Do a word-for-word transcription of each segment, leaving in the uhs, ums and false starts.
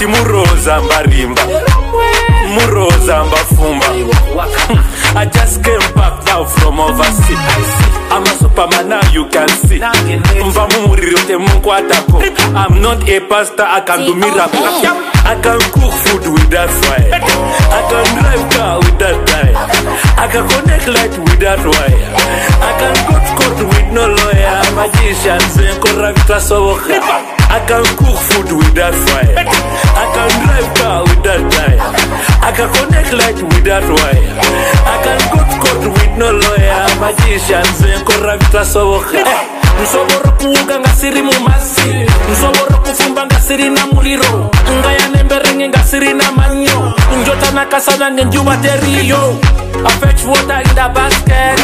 Kati muroza mbarimba, muroza mbafumba. I just came back now from overseas. I'm a superman now, you can see. I'm not a pastor, I can do miracles. I can cook food with that fire. I can drive car with that tire. I can connect light with that wire. I can go to court with no lawyer. Magicians and corrupta so I can cook food with that fire. I can drive car with that tire. I can connect light with that wire. I can go to court with no lawyer. Magicians and corrupta so Nsoboro kuuga ngasiri mumasi, nsoboro kufumba ngasiri na muliro, ngaya nemberenge ngasiri na manyo, njota nakasana ngenjuba teriyo. I fetch water in the basket,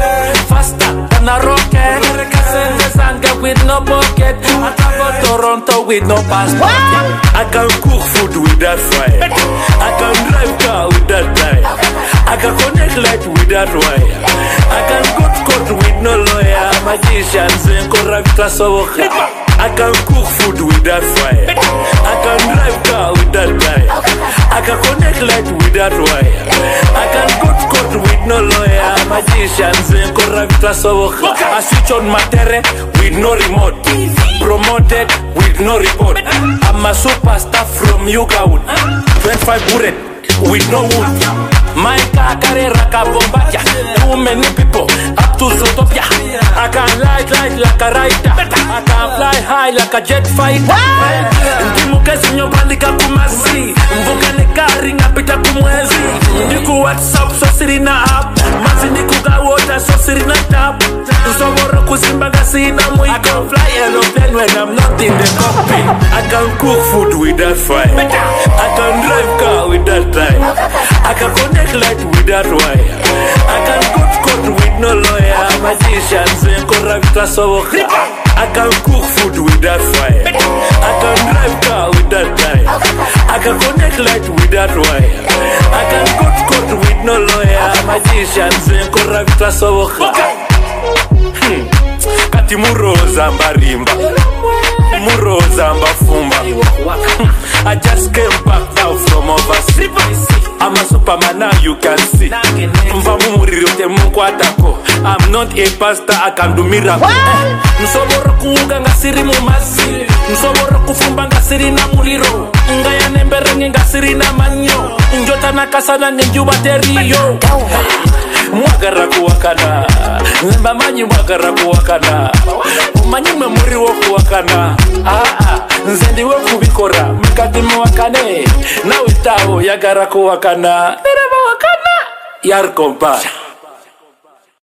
faster than a rocket. Send the sanga with no bucket. I travel Toronto with no passport. I can cook food with that fire. I can drive car with that tire. I can connect light with that wire. I can go to court with no lawyer. Magicians and corrupta so I can cook food with that fire. I can drive car with that tire. I can connect light with that wire. I can go to court with no lawyer. Magicians and corrupta so I switch on my terre with no remote. Promoted with no report. I'm a superstar from Yugawood. twenty-five bullet with no wood. My car carry raka bombacha. Too many people up to Zootopia. I can light light like a writer. I can fly high like a jet fighter. Ndimukezi nyobandika kumasi. Mvuka nekari ngapita kumwezi. Ndiku WhatsApp so sirina app. Mazi ndikuga water so sirina tap. Nsoboro kuzimba gasina mwiko. I can fly aeroplane when I'm not in the cockpit. I can cook food with that fire. I can drive car with that time. I can connect light with that wire. I can go to court with no lawyer. Magicians and corrupta so I can cook food with that fire. I can drive car with that time. I can connect light with that wire. I can go to court with no lawyer. Magicians and corrupta so hmm. Kati muroza mbarimba, muroza mbafumba. I just came back now from overseas. I'm a superman now, you can see. I'm not a pastor, I can do miracles. Nsoboro kuuga ngasiri mumasi, nsoboro kufumba ngasiri na muliro, ngaya nemberenge ngasiri na manyo, njota nakasana ngenjuba teriyo. Mwagara kuwakana, nemba manyi mwagara kuwakana, umanyi memuri wo kuwakana. Ah ah, nzendi wo kubikora, mkati mwakane, na witawo yagara kuwakana. Nere mwakana, yar kompa.